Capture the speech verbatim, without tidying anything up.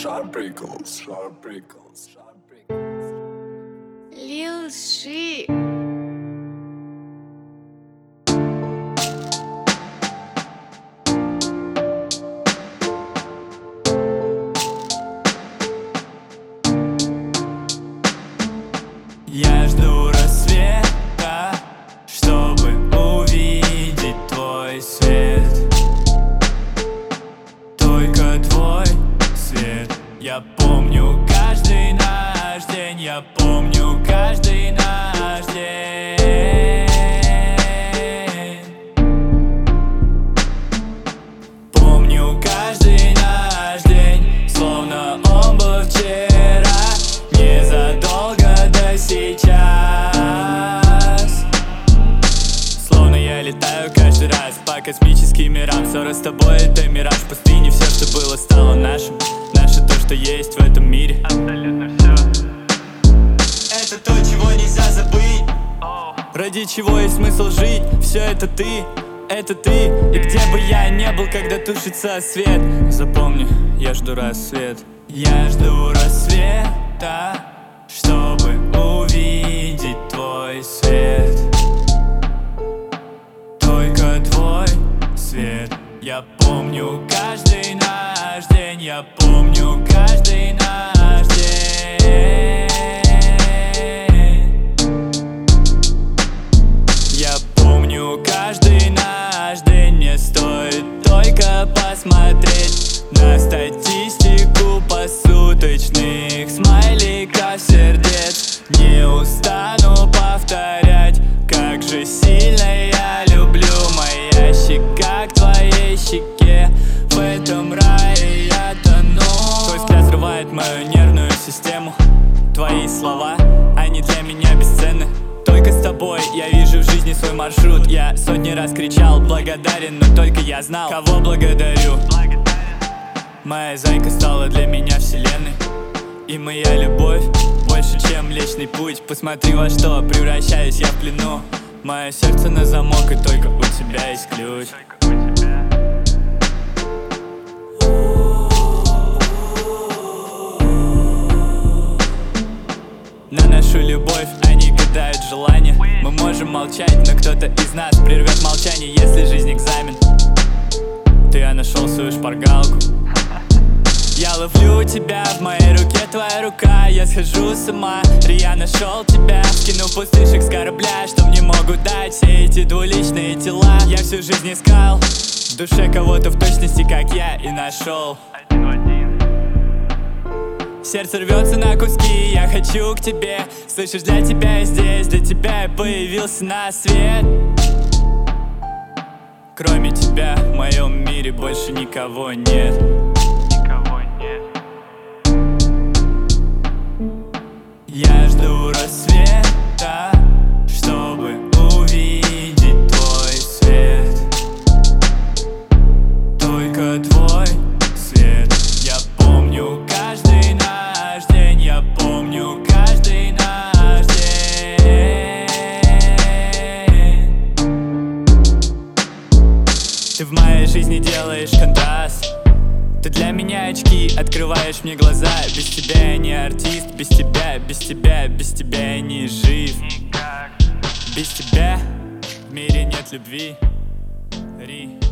Sharp Prickles, Sharp Prickles, Sharp Prickles. Lil Sheep. Я жду рассвета, чтобы увидеть твой свет. Только твой свет. Я помню каждый наш день, я помню каждый наш день. Помню каждый наш день, словно он был вчера, незадолго до сейчас. Словно я летаю каждый раз по космическим мирам. Ссора с тобой — это мираж в пустыне. Все, что было, стало нашим. Наше то, что есть в этом мире. Абсолютно все. Это то, чего нельзя забыть. oh. Ради чего есть смысл жить. Все это ты, это ты. И где бы я не был, когда тушится свет, запомни, я жду рассвет. Я жду рассвета, чтобы увидеть твой свет. Только твой свет. Я помню каждый наш день, я помню каждый наш день. Я помню каждый наш день. Мне стоит только посмотреть на статистику посуточных смайликов сердец. Не устану повторять, как же сильно я люблю. Моя щека к твоей щеке, в этом рае я тону. Твой взгляд взрывает мою нервную систему. Твои слова, они для меня бесценны. Только с тобой я вижу в жизни свой маршрут. Я сотни раз кричал благодарен, но только я знал, кого благодарю. Моя зайка стала для меня вселенной, и моя любовь больше, чем Млечный Путь. Посмотри, во что превращаюсь я в плену. Мое сердце на замок, и только у тебя есть ключ. На нашу любовь они гадают желания. Мы можем молчать, но кто-то из нас прервет молчание. Если жизнь экзамен, то я нашел свою шпаргалку. Я ловлю тебя, в моей руке твоя рука. Я схожу с ума, я нашел тебя. Скину пустышек с корабля, что мне могут дать все эти двуличные тела. Я всю жизнь искал в душе кого-то в точности, как я, и нашел. Один в один. Сердце рвется на куски, я хочу к тебе. Слышишь, для тебя я здесь, для тебя я появился на свет. Кроме тебя в моем мире больше никого нет. Я жду рассвета, чтобы увидеть твой свет. Только твой свет. Я помню каждый наш день, я помню каждый наш день. Ты в моей жизни делаешь контраст. Ты для меня очки, открываешь мне глаза. Без тебя я не артист, без тебя, без тебя, без тебя я не жив. Без тебя в мире нет любви. Ри.